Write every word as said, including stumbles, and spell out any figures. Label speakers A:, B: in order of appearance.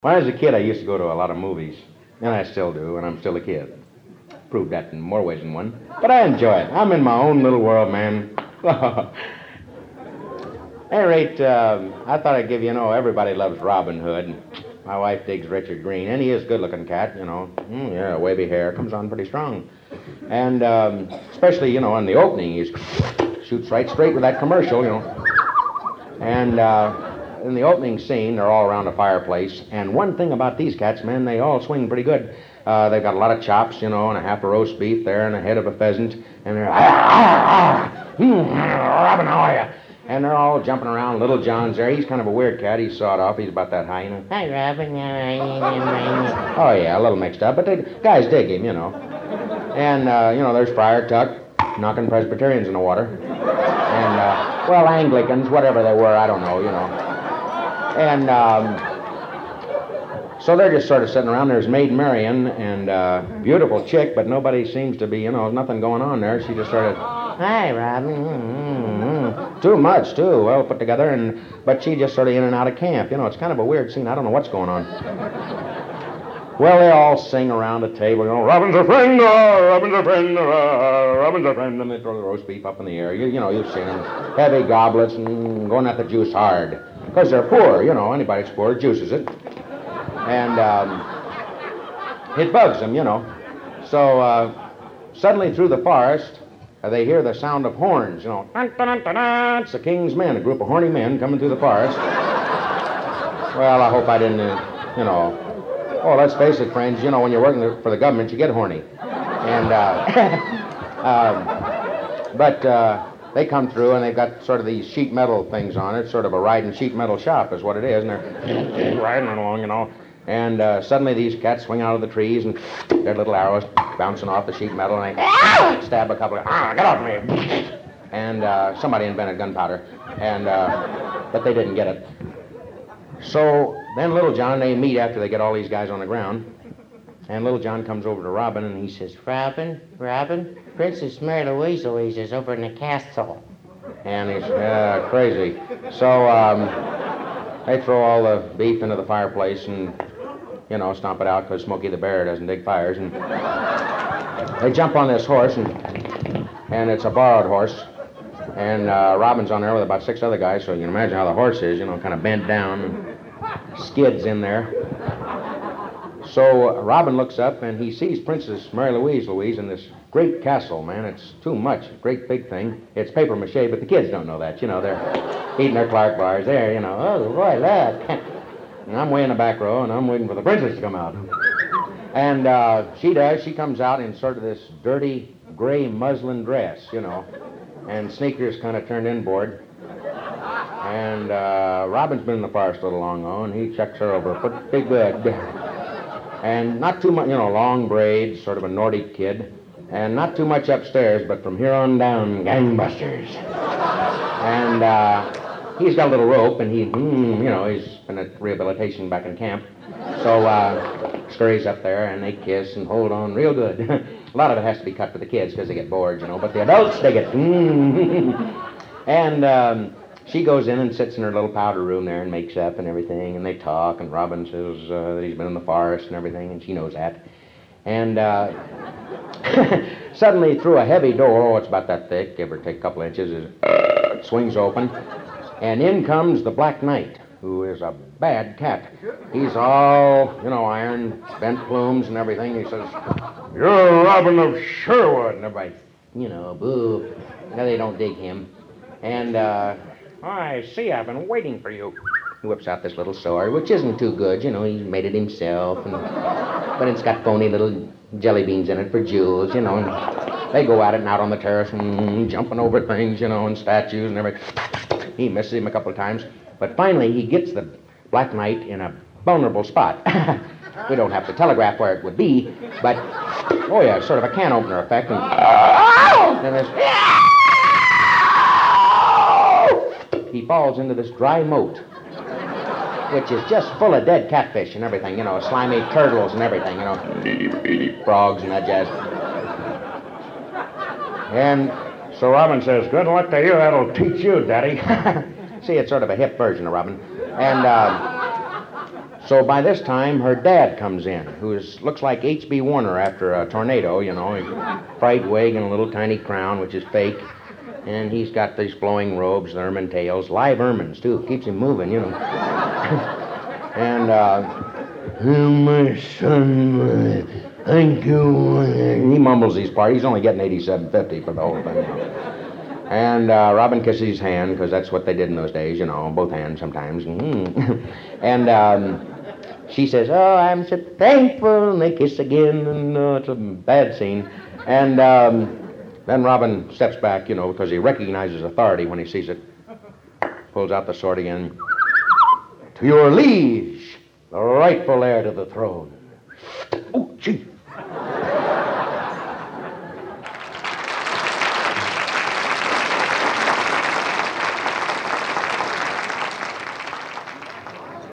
A: When I was a kid, I used to go to a lot of movies, and I still do, and I'm still a kid. Proved that in more ways than one. But I enjoy it. I'm in my own little world, man. At any rate, um, I thought I'd give you, you know, everybody loves Robin Hood. My wife digs Richard Green, and he is a good-looking cat, you know. Mm, yeah, wavy hair, comes on pretty strong. And um, especially, you know, in the opening, he shoots right straight with that commercial, you know. And uh, in the opening scene, they're all around a fireplace. And one thing about these cats, man, they all swing pretty good. Uh, they've got a lot of chops, you know, and a half a roast beef there, and a head of a pheasant. And they're, ah, ah, ah, mm, Robin, how are you? And they're all jumping around. Little John's there. He's kind of a weird cat. He's sawed off. He's about that high, you know. Hi, Robin. Oh, yeah, a little mixed up. But the guys dig him, you know. And, uh, you know, there's Friar Tuck knocking Presbyterians in the water. And, uh, well, Anglicans, whatever they were, I don't know, you know. And um, so they're just sort of sitting around. There's Maid Marian, and uh, beautiful chick, but nobody seems to be, you know, nothing going on there. She just sort of, hi, Robin. Mm-hmm. Too much, too, well put together. And but she just sort of in and out of camp. You know, it's kind of a weird scene. I don't know what's going on. Well, they all sing around the table, you know, Robin's a friend, uh, Robin's a friend, uh, Robin's a friend, and they throw the roast beef up in the air. You, you know, you've seen them. Heavy goblets and going at the juice hard. Because they're poor, you know, anybody that's poor juices it. And um, it bugs them, you know. So uh, suddenly through the forest, uh, they hear the sound of horns, you know. Dun, dun, dun, dun, dun. It's the king's men, a group of horny men coming through the forest. Well, I hope I didn't, uh, you know. Oh, let's face it, friends, you know, when you're working for the government, you get horny. And, uh, um, but uh, they come through, and they've got sort of these sheet metal things on it, sort of a riding sheet metal shop is what it is, and they're riding along, you know. And uh, suddenly these cats swing out of the trees, and their little arrows bouncing off the sheet metal, and they stab a couple of, ah, get off me. And uh, somebody invented gunpowder, and uh, but they didn't get it. So then Little John, they meet after they get all these guys on the ground. And Little John comes over to Robin, and he says, Robin, Robin, Princess Mary Louise Louise is over in the castle. And he's uh, crazy. So um, they throw all the beef into the fireplace and, you know, stomp it out because Smokey the Bear doesn't dig fires. And they jump on this horse, and, and it's a borrowed horse. And uh, Robin's on there with about six other guys, so you can imagine how the horse is, you know, kind of bent down and skids in there. So uh, Robin looks up, and he sees Princess Mary Louise Louise in this great castle, man. It's too much, a great big thing. It's paper mache, but the kids don't know that. You know, they're eating their Clark bars there, you know. Oh, boy, look. And I'm way in the back row, and I'm waiting for the princess to come out. And uh, she does. She comes out in sort of this dirty gray muslin dress, you know, and sneakers kind of turned inboard. And uh, Robin's been in the forest a little long, though, and he checks her over pretty good. And not too much, you know, long braids, sort of a Nordic kid. And not too much upstairs, but from here on down, gangbusters. And uh, he's got a little rope, and he, mm, you know, he's been at rehabilitation back in camp. So uh, scurries up there, and they kiss and hold on real good. A lot of it has to be cut for the kids because they get bored, you know, but the adults, they get, mm. And um, she goes in and sits in her little powder room there and makes up and everything, and they talk, and Robin says uh, that he's been in the forest and everything, and she knows that. And uh, suddenly, through a heavy door, oh, it's about that thick, give or take a couple inches, it uh, swings open, and in comes the Black Knight, who is a bad cat. He's all, you know, iron, bent plumes and everything. He says, you're Robin of Sherwood. And everybody, you know, boo. Now they don't dig him. And, uh, I see, I've been waiting for you. He whips out this little sword, which isn't too good, you know, he made it himself. And, but it's got phony little jelly beans in it for jewels, you know. And they go at it and out on the terrace and jumping over things, you know, and statues and everything. He misses him a couple of times. But finally, he gets the Black Knight in a vulnerable spot. We don't have to telegraph where it would be, but, oh yeah, sort of a can opener effect. And, and there's, he falls into this dry moat, which is just full of dead catfish and everything, you know, slimy turtles and everything, you know, frogs and that jazz. And so Robin says, good luck to you, that'll teach you, Daddy. See, it's sort of a hip version of Robin. And uh, So by this time, her dad comes in, who looks like H B Warner after a tornado, you know. He's fried wig and a little tiny crown, which is fake. And he's got these flowing robes, ermine tails, live ermines, too. Keeps him moving, you know. and, uh... Oh, my son, my, thank you. He mumbles these parts. He's only getting eighty-seven fifty for the whole thing. And uh, Robin kisses his hand, because that's what they did in those days, you know, both hands sometimes. and um, she says, oh, I'm so thankful, and they kiss again, and uh, it's a bad scene. And um, then Robin steps back, you know, because he recognizes authority when he sees it. Pulls out the sword again. To your liege, the rightful heir to the throne. Oh, gee.